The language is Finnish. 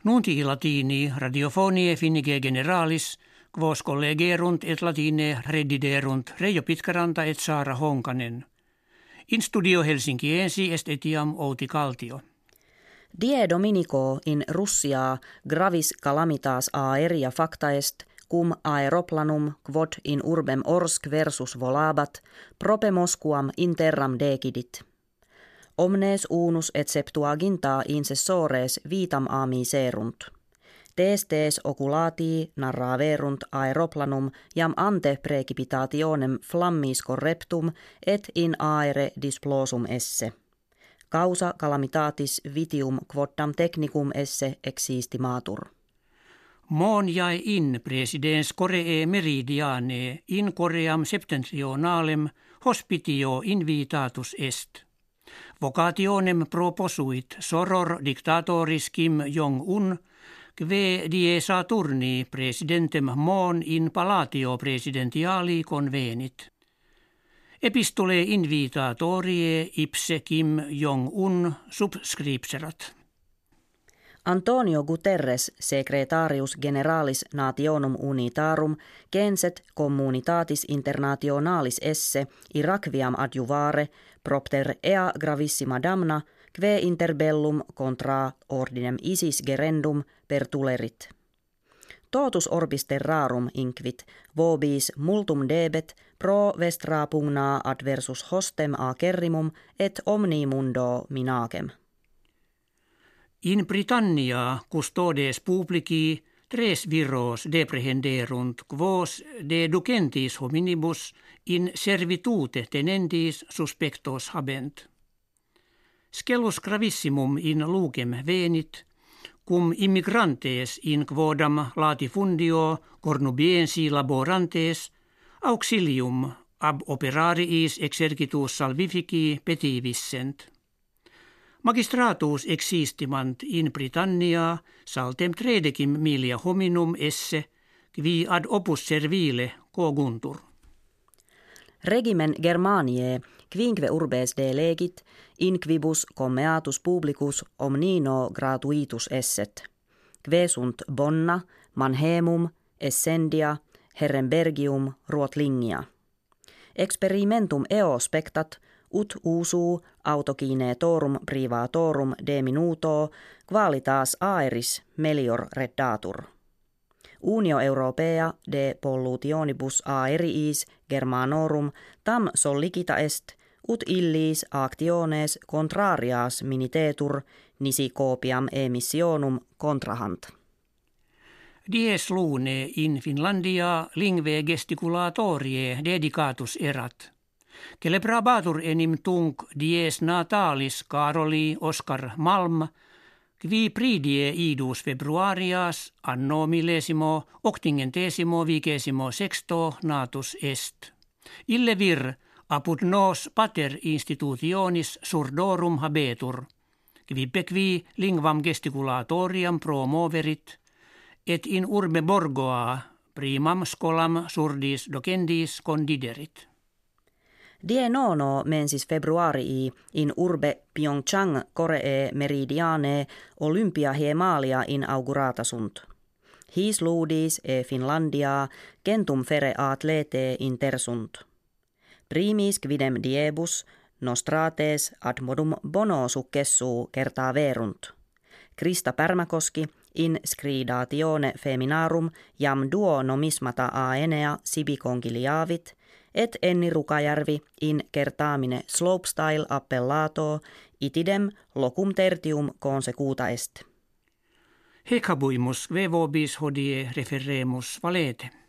Nunti latini radiofonie finnige generalis, quos collegerunt et latine rediderunt Reijo Pitkaranta et Saara Honkanen. In studio Helsinkiensi est etiam Outi Kaltio. Die Dominico in Russia gravis calamitas aeria facta est, cum aeroplanum quod in urbem Orsk versus volabat, prope Mosquam in terram decidit. Omnes unus et septuaginta incessores vitam amiserunt. Testes oculatii narraverunt aeroplanum jam ante precipitationem flammis correptum et in aere displosum esse. Causa calamitatis vitium quoddam technicum esse existimatur. Mon jäi in presidens Coree meridiane in Coream septentrionalem hospitio invitatus est. Vocationem proposuit soror dictatoris Kim Jong-un, kve die Saturni presidentem mon in palatio presidentiali convenit. Epistole invitatorie ipse Kim Jong-un subscripserat. Antonio Guterres, secretarius generalis nationum unitarum, censet communitatis internationalis esse Irakviam adjuvare propter ea gravissima damna, kve interbellum contra ordinem ISIS gerendum pertulerit. Totus orbis terrarum inquit, vobis multum debet pro vestra pugna adversus hostem acerrimum et omni mundo minacem. In Britannia custodes publici tres viros deprehenderunt quos de ducentis hominibus in servitute tenentis suspectos habent. Scelus gravissimum in lucem venit, cum immigrantes in quodam latifundio cornubiensi laborantes auxilium ab operariis exercitus salvifici petivissent. Magistratus existimant in Britannia saltem tredecim milia hominum esse, qui ad opus servile coguntur. Regimen Germaniae quinque urbes delegit, in quibus commeatus publicus omnino gratuitus esset. Kve sunt Bonna, Mannheimum, Essendia, Herrenbergium, Ruotlingia. Experimentum eo spectat, ut usuu autokinetorum privatorum de minuto qualitas aeris melior reddatur. Unio Europea de pollutionibus aeriis Germanorum tam sollicita est, ut illis actiones contrarias minitetur nisi copiam emissionum contrahant. Dies lune in Finlandia lingve gesticulatorie dedicatus erat. Celebrabatur enim tunc dies natalis Caroli Oscar Malm, qui pridie idus februarias anno millesimo octingentesimo vicesimo sexto natus est. Ille vir apud nos pater institutionis surdorum habetur, qui lingvam gesticulatoriam promoverit, et in urbe Borgoa primam scholam surdis docendis condiderit. Die nono mensis februarii in urbe Pyeongchang Coree meridiane Olympia hiemalia inaugurata sunt. His ludis e Finlandia centum fere atlete intersunt. Primis quidem diebus nostrates ad modum bono successu kertaa verunt. Krista Pärmäkoski in scridatione feminarum jam duo nomismata aenea sibi conciliavit, et Enni Rukajärvi in kertaamine slopestyle appellato itidem locum tertium consecuta est. Hec habuimus vobis hodie referemus valete.